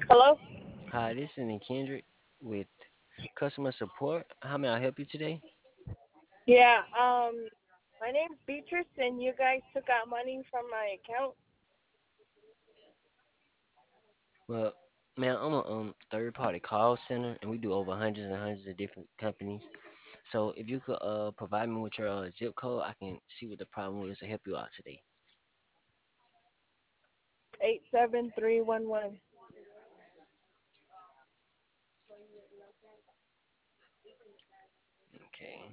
Hello? Hi, this is Kendrick with customer support. How may I help you today? Yeah, my name's Beatrice, and you guys took out money from my account. Well, man, I'm a third party call center and we do over hundreds and hundreds of different companies. So if you could provide me with your zip code, I can see what the problem is to help you out today. 87311. Okay.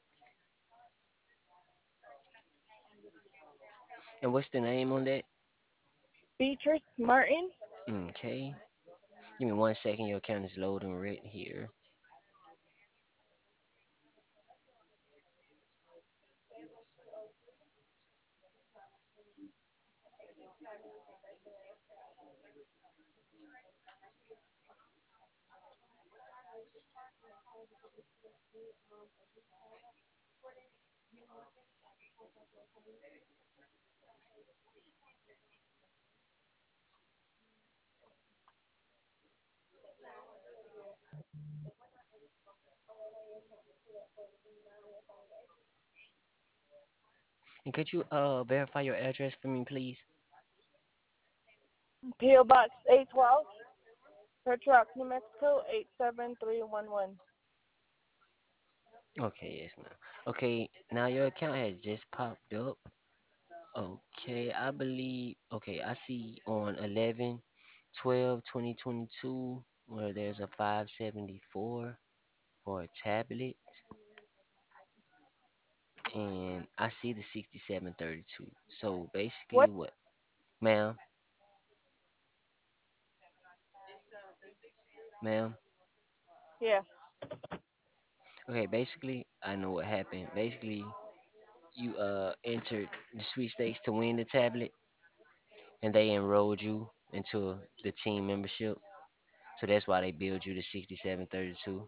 And what's the name on that? Beatrice Martin? Okay. Give me 1 second, your account is loading right here. And could you verify your address for me, please? P.O. Box 812, Perch Rock, New Mexico, 87311. Okay, yes, ma'am. Okay, now your account has just popped up. Okay, I believe, okay, I see on 11/12/2022 where there's a 574 for a tablet, and I see the 6732. So basically, What? what, ma'am, ma'am? Yeah. Okay, basically, I know what happened. Basically, you entered the sweepstakes to win the tablet, and they enrolled you into the team membership. So that's why they billed you the 6732.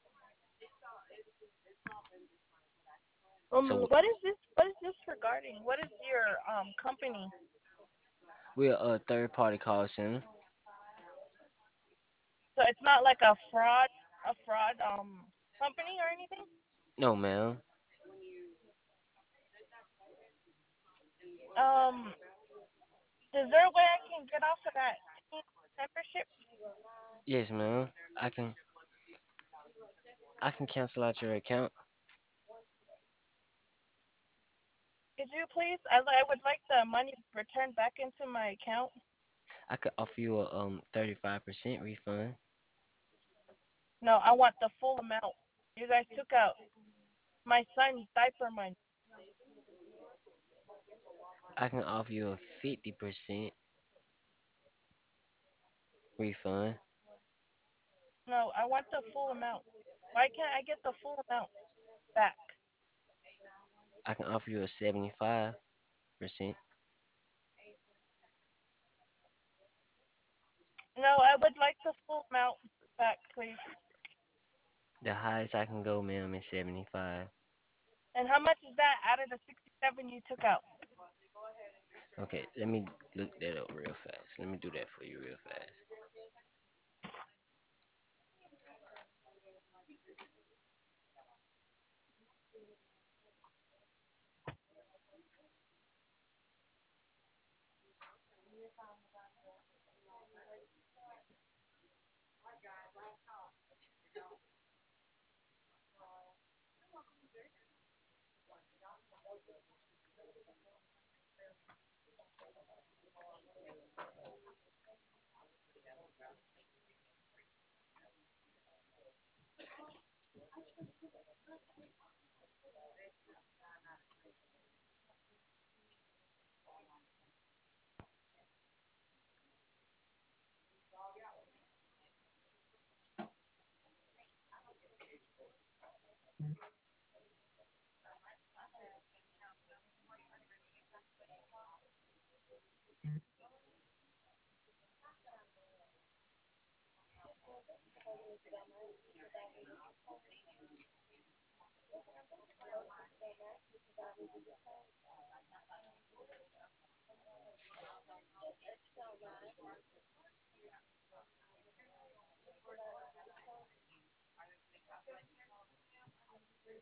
So What is this? What is this regarding? What is your company? we're a third party call center. So it's not like a fraud company or anything? No, ma'am. Um, is there a way I can get off of that team membership? Yes, ma'am. I can I can cancel out your account. Could you please? I would like the money returned back into my account. I could offer you a 35% refund. No, I want the full amount. You guys took out my son's diaper money. I can offer you a 50% refund. No, I want the full amount. Why can't I get the full amount back? I can offer you a 75%. No, I would like the full amount back, please. The highest I can go, ma'am, is 75. And how much is that out of the 67 you took out? Okay, let me look that up real fast. Let me do that for you real fast.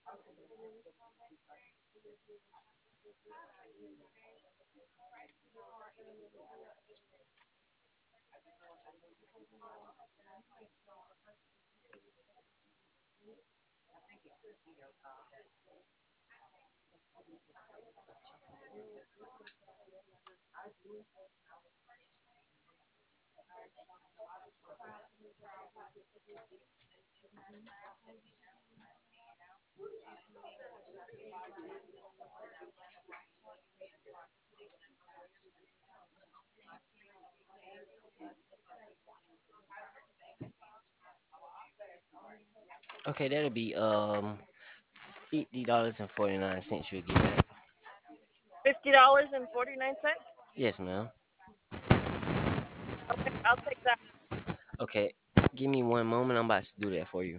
Okay, that'll be $50.49 you'll get back. $50.49. Yes, ma'am. Okay, I'll take that. Okay, give me one moment. I'm about to do that for you.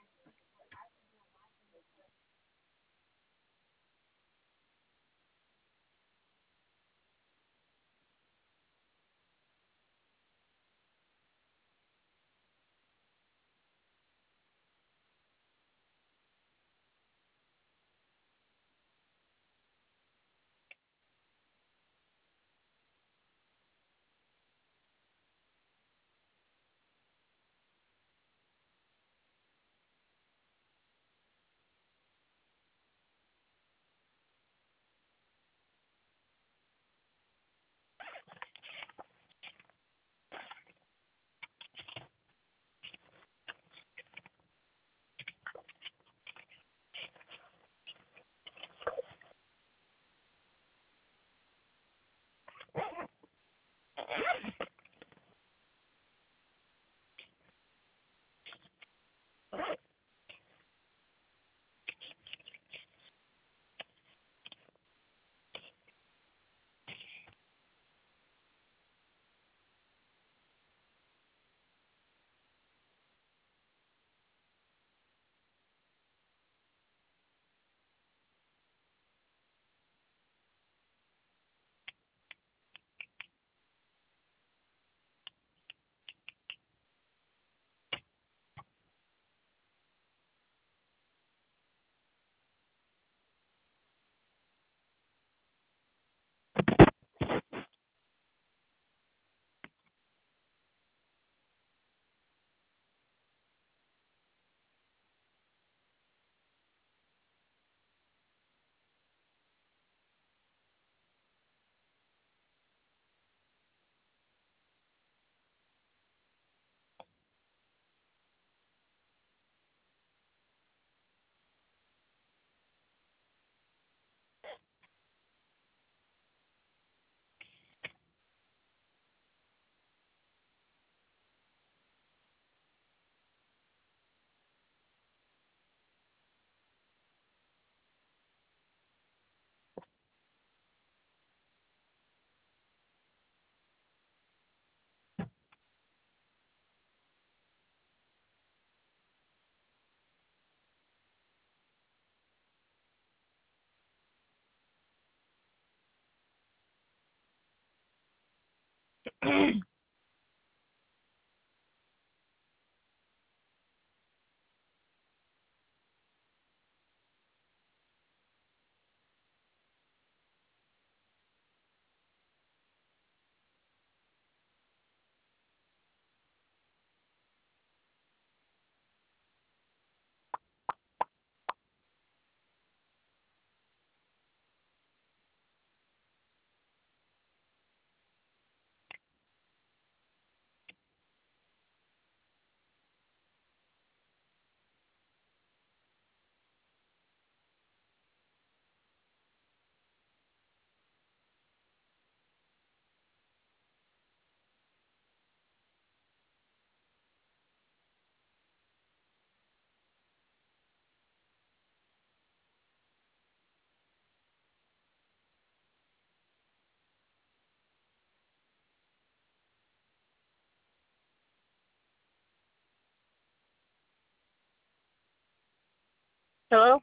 Hello?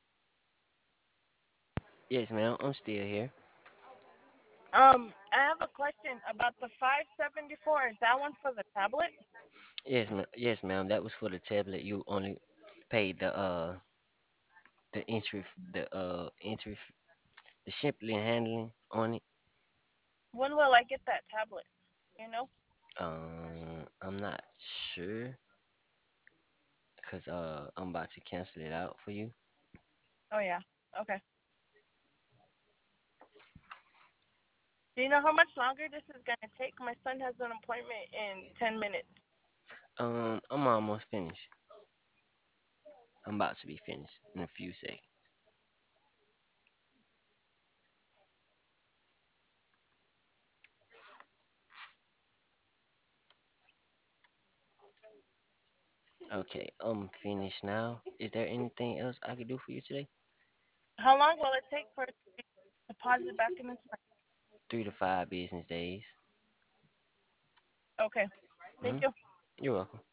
Yes, ma'am. I'm still here. I have a question about the 574. Is that one for the tablet? Yes, ma'am. Yes, ma'am. That was for the tablet. You only paid the the shipping and handling on it. When will I get that tablet? You know? I'm not sure because I'm about to cancel it out for you. Oh yeah. Okay. Do you know how much longer this is gonna take? My son has an appointment in 10 minutes. I'm almost finished. I'm about to be finished in a few seconds. Okay, I'm finished now. Is there anything else I could do for you today? How long will it take for it to be deposited back in his bank? 3 to 5 business days. Okay. Thank Hmm. you. You're welcome.